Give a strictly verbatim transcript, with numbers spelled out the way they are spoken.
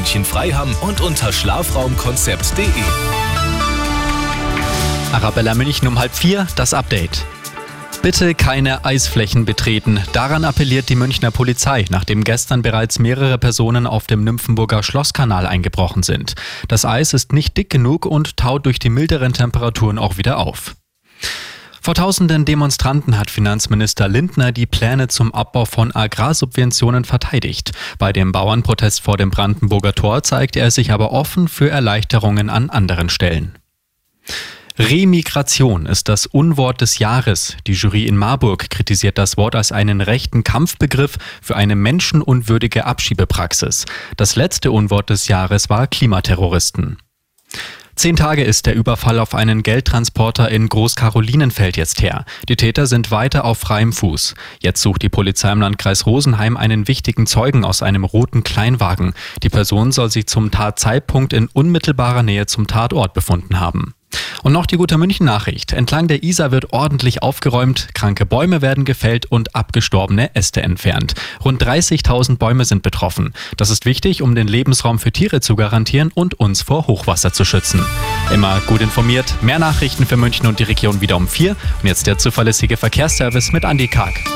München Freiham und unter schlafraumkonzept punkt de. Arabella München um halb vier, das Update. Bitte keine Eisflächen betreten. Daran appelliert die Münchner Polizei, nachdem gestern bereits mehrere Personen auf dem Nymphenburger Schlosskanal eingebrochen sind. Das Eis ist nicht dick genug und taut durch die milderen Temperaturen auch wieder auf. Vor tausenden Demonstranten hat Finanzminister Lindner die Pläne zum Abbau von Agrarsubventionen verteidigt. Bei dem Bauernprotest vor dem Brandenburger Tor zeigte er sich aber offen für Erleichterungen an anderen Stellen. Remigration ist das Unwort des Jahres. Die Jury in Marburg kritisiert das Wort als einen rechten Kampfbegriff für eine menschenunwürdige Abschiebepraxis. Das letzte Unwort des Jahres war Klimaterroristen. Zehn Tage ist der Überfall auf einen Geldtransporter in Großkarolinenfeld jetzt her. Die Täter sind weiter auf freiem Fuß. Jetzt sucht die Polizei im Landkreis Rosenheim einen wichtigen Zeugen aus einem roten Kleinwagen. Die Person soll sich zum Tatzeitpunkt in unmittelbarer Nähe zum Tatort befunden haben. Und noch die gute München-Nachricht. Entlang der Isar wird ordentlich aufgeräumt, kranke Bäume werden gefällt und abgestorbene Äste entfernt. Rund dreißigtausend Bäume sind betroffen. Das ist wichtig, um den Lebensraum für Tiere zu garantieren und uns vor Hochwasser zu schützen. Immer gut informiert, mehr Nachrichten für München und die Region wieder um vier. Und jetzt der zuverlässige Verkehrsservice mit Andi Karg.